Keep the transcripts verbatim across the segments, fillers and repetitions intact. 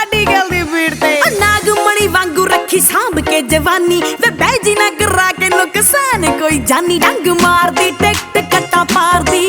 medical दी भीड़ ते नागमणि वांगू रखी सांभ के जवानी वे बैजी ना करा के नुकसान कोई जानी डंग मार दी टिकट कट्टा पार दी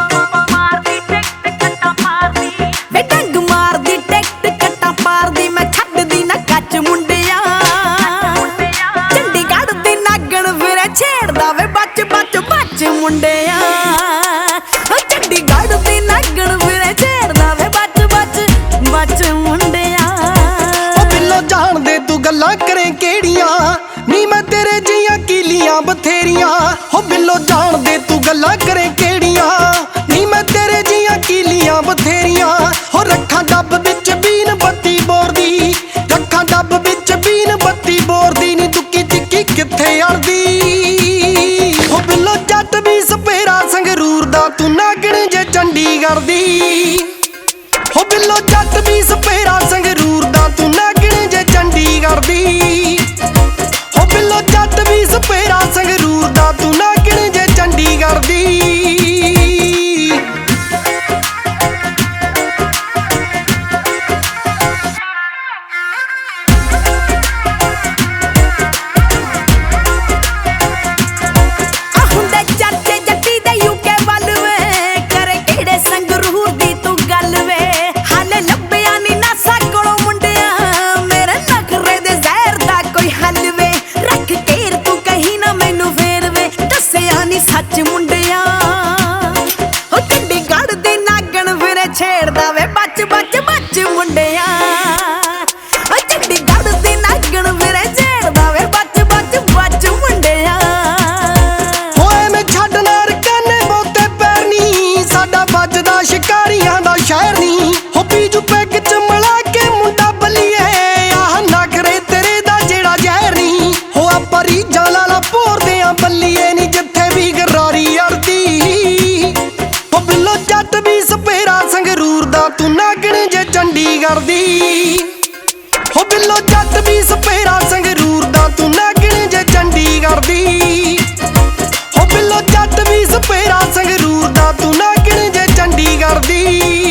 वे डंग मार दी टिकट कट्टा पार दी मैं छड्ड दी ना कच मुंडिया चंडीगढ़ दी नागण फिर छेड़दा वे बच बच बच मुंडिया चंडीगढ़ दी नागण फिर छेड़दा वे बच बच बच मुंडिया बिल्लो जान दे तू गल्लां करें केड़ियां नी मैं तेरे जियां कीलियां बथेरियां हो बिल्लो जान दे तू गल्लां करें केड़ियां नी मैं तेरे जियां कीलियां बथेरियां हो रखा डब विच बीन बत्ती बोर दी रखा डब विच बीन बत्ती बोर दी नी तुक्की चिक्की कित्थे अड़दी हो बिल्लो जट भी सपेरा संगरूर दा तू नागण जे चंडीगढ़ दी हो बिल्लो जट भी सपेरा संगरूर दा तू नागण जे चंडीगढ़ दी हो बिल्लो जट भी सपेरा संगरूर दा तू नागण जे चंडीगढ़ दी सच मुंडिया हो चंडीगढ़ दी नागण फिर छेड़दा वे बच बच बच मुंडिया हो चंडीगढ़ दी नागण फिर छेड़दा वे बच बच बच मुंडिया होए मैं छड्डना रकाने बहुते पैर नी साडा बजदा शिकारियां दा शहर नी हो बीजू पैग च मला के मुंडा बलिए आह नखरे तेरे दा जेड़ा जहर नी हो आपां रीझां लाला भोरदे आ बलिए नी जट भी सपेरा संगरूर दा तू नागण जे चंडीगढ़ दी हो बिल्लो जट भी सपेरा संगरूर दा तू नागण जे चंडीगढ़ दी हो बिल्लो जट भी सपेरा संगरूर दा तू नागण जे चंडीगढ़ दी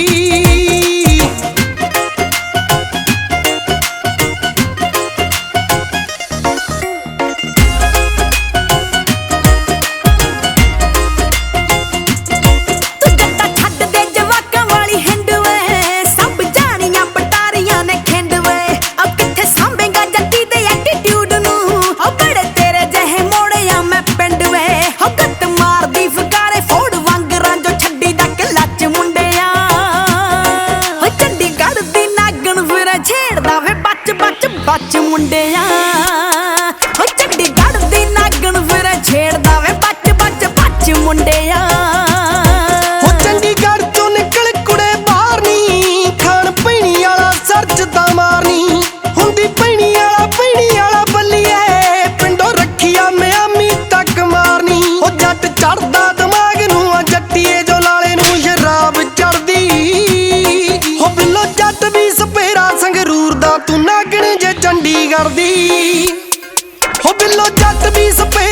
बच मुंडिया हो चंडीगढ़ दी नागण फिर छेड़दा वे बच बच बच मुंडिया हो चंडीगढ़ चों निकल कुड़े बाहर नी खान पीनी वाला सर्च दा मारनी हुंदी पीनी वाला पीनी वाला बल्लिए पिंडों रखिया मियामी तक मारनी हो जट चढ़दा दिमाग नूं आ जट्टीए जो लाले नूं शराब चढ़दी हो बिल्लो जट भी सपेरा संगरूर दा तू नागण जे चंडीगढ़ दी हो बिल्लो जट भी सपेरा